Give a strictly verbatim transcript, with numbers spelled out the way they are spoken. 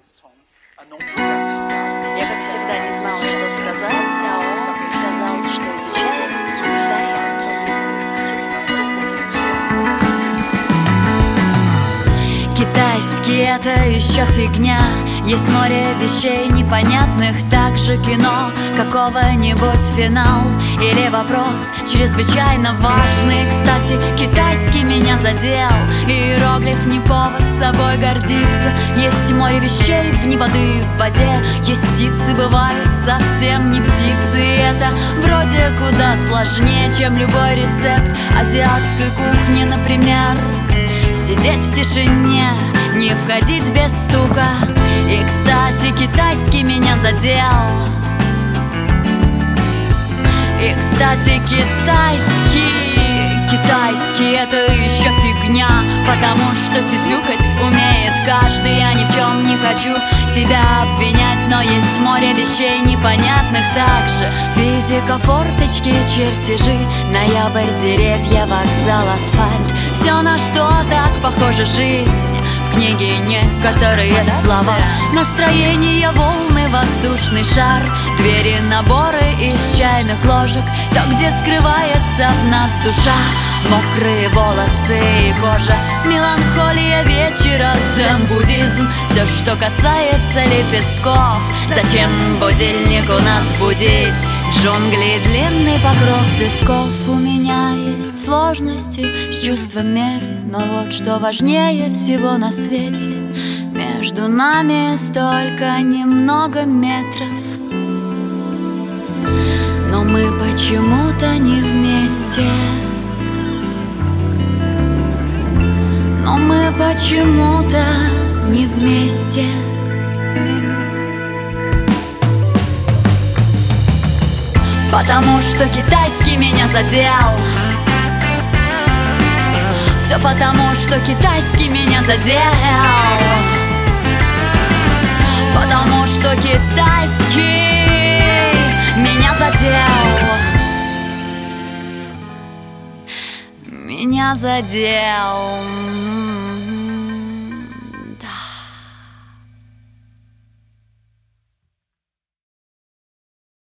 Я, как всегда, не знала, что сказать, а он сказал, что изучает китайский. Китайский — это еще фигня. Есть море вещей непонятных, также кино, какого-нибудь финал или вопрос чрезвычайно важный. Кстати, китайский меня задел, иероглиф не повод собой гордиться. Есть море вещей вне воды, в воде. Есть птицы, бывают совсем не птицы. И это вроде куда сложнее, чем любой рецепт азиатской кухни, например. Сидеть в тишине, не входить без стука. И, кстати, китайский меня задел. И, кстати, китайский Китайский — это еще фигня, потому что сисюкать умеет каждый. Я ни в чем не хочу тебя обвинять, но есть море вещей непонятных также. Физика, форточки, чертежи, ноябрь, деревья, вокзал, асфальт. Все, на что так похожа жизнь, в книге некоторые слова. Настроение, волны, воздушный шар, двери, наборы из чайных ложек. То, где скрывается в нас душа, мокрые волосы и кожа, меланхолия вечера, дзен-буддизм. Все, что касается лепестков. Зачем будильник у нас будить? Джунгли, длинный покров песков. У меня есть сложности с чувством меры, но вот что важнее всего на свете: между нами столько немного метров, но мы почему-то не вместе. Но мы почему-то не вместе. Потому что китайский меня задел. Все потому, что китайский меня задел. Потому что китайский меня задел. Меня задел.